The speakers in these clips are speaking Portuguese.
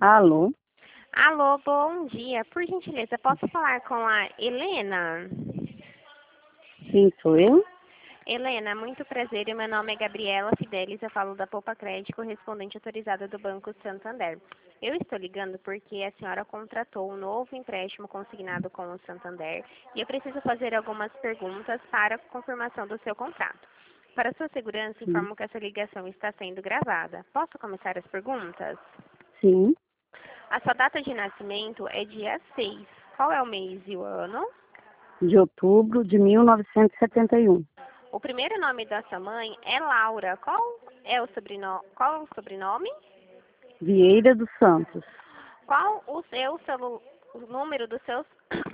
Alô? Alô, bom dia. Por gentileza, posso falar com a Helena? Sim, sou eu? Helena, muito prazer. Meu nome é Gabriela Fidelis. Eu falo da Poupa Crédito, correspondente autorizada do Banco Santander. Eu estou ligando porque a senhora contratou um novo empréstimo consignado com o Santander e eu preciso fazer algumas perguntas para confirmação do seu contrato. Para sua segurança, Sim. informo que essa ligação está sendo gravada. Posso começar as perguntas? Sim, A sua data de nascimento é dia 6. Qual é o mês e o ano? de outubro de 1971. O primeiro nome da sua mãe é Laura. Qual é o sobrenome? Vieira dos Santos. Qual o número dos seus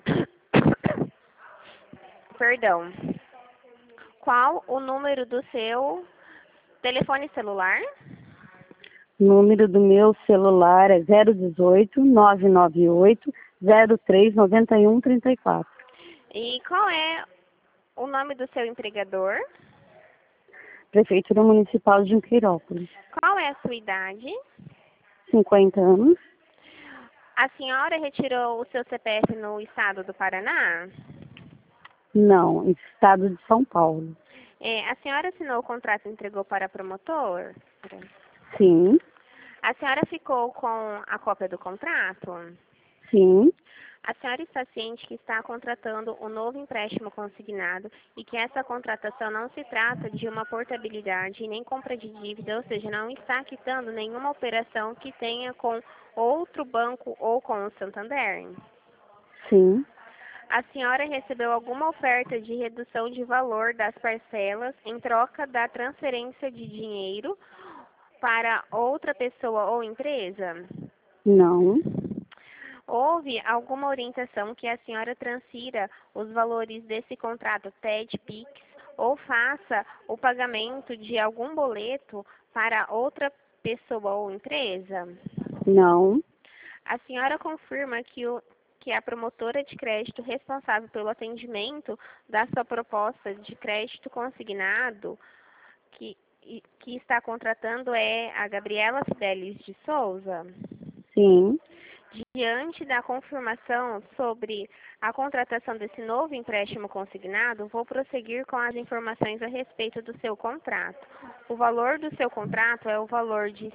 Perdão. Qual o número do seu telefone celular? Número do meu celular é 018 998 03 91 34. E qual é o nome do seu empregador? Prefeitura Municipal de Junqueirópolis. Qual é a sua idade? 50 anos? A senhora retirou o seu CPF no estado do Paraná? Não, estado de São Paulo. A senhora assinou o contrato e entregou para promotor? Sim, A senhora ficou com a cópia do contrato? sim, A senhora está ciente que está contratando um novo empréstimo consignado e que essa contratação não se trata de uma portabilidade nem compra de dívida, ou seja, não está quitando nenhuma operação que tenha com outro banco ou com o Santander? sim. A senhora recebeu alguma oferta de redução de valor das parcelas em troca da transferência de dinheiro para outra pessoa ou empresa? Não, Houve alguma orientação que a senhora transfira os valores desse contrato TED, PIX ou faça o pagamento de algum boleto para outra pessoa ou empresa? não, A senhora confirma que a promotora de crédito responsável pelo atendimento da sua proposta de crédito consignado que está contratando é a Gabriela Fidelis de Souza? sim, Diante da confirmação sobre a contratação desse novo empréstimo consignado, vou prosseguir com as informações a respeito do seu contrato. O valor do seu contrato é o valor de R$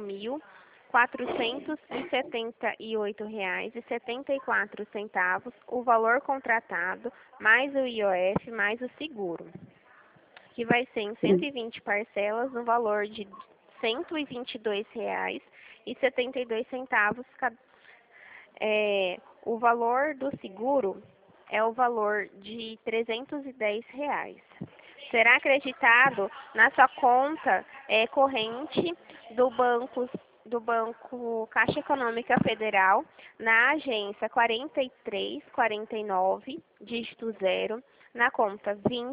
5.478,74, o valor contratado, mais o IOF, mais o seguro, que vai ser em sim. 120 parcelas, no valor de R$ 122,72 cada. O valor do seguro é o valor de R$ 310. Será acreditado na sua conta corrente do Banco Caixa Econômica Federal, na agência 4349, dígito 0, na conta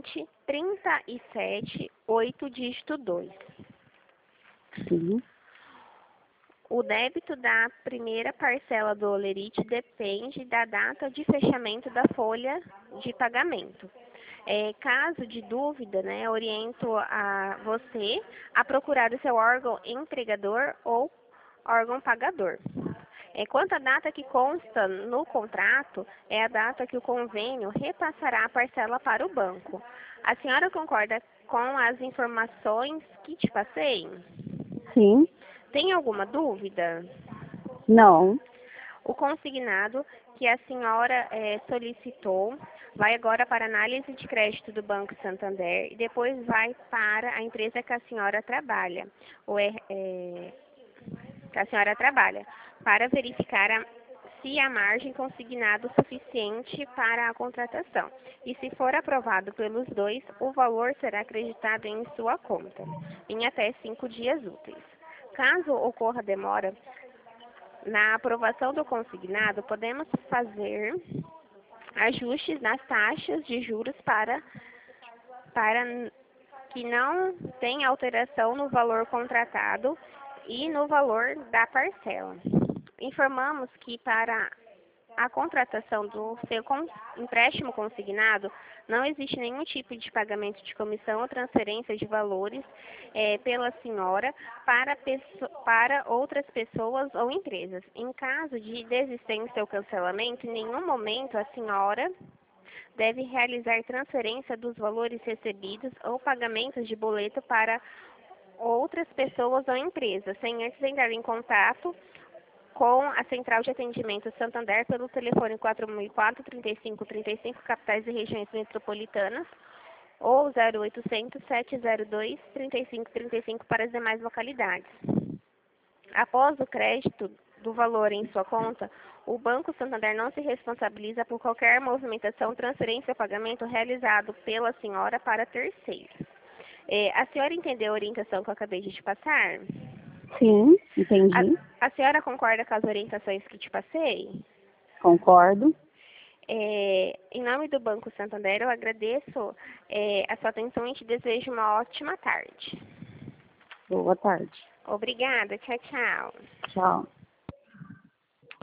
2037 8, dígito 2. Sim, O débito da primeira parcela do holerite depende da data de fechamento da folha de pagamento. Caso de dúvida, oriento a você a procurar o seu órgão empregador ou órgão pagador. Quanto à data que consta no contrato, é a data que o convênio repassará a parcela para o banco. A senhora concorda com as informações que te passei? sim, Tem alguma dúvida? não, O consignado que a senhora solicitou vai agora para a análise de crédito do Banco Santander e depois vai para a empresa que a senhora trabalha, que a senhora trabalha, para verificar se há margem consignado suficiente para a contratação. E se for aprovado pelos dois, o valor será acreditado em sua conta, em até 5 dias úteis. Caso ocorra demora na aprovação do consignado, podemos fazer ajustes nas taxas de juros para que não tenha alteração no valor contratado e no valor da parcela. Informamos que para a contratação do seu empréstimo consignado, não existe nenhum tipo de pagamento de comissão ou transferência de valores pela senhora para outras pessoas ou empresas. Em caso de desistência ou cancelamento, em nenhum momento a senhora deve realizar transferência dos valores recebidos ou pagamentos de boleto para outras pessoas ou empresas, sem antes entrar em contato com a Central de Atendimento Santander pelo telefone 4004-3535, capitais e regiões metropolitanas, ou 0800-702-3535 para as demais localidades. Após o crédito do valor em sua conta, o Banco Santander não se responsabiliza por qualquer movimentação, transferência ou pagamento realizado pela senhora para terceiros. A senhora entendeu a orientação que eu acabei de te passar? Sim, entendi. A senhora concorda com as orientações que te passei? Concordo. Em nome do Banco Santander, eu agradeço a sua atenção e te desejo uma ótima tarde. Boa tarde. Obrigada. Tchau, tchau. Tchau.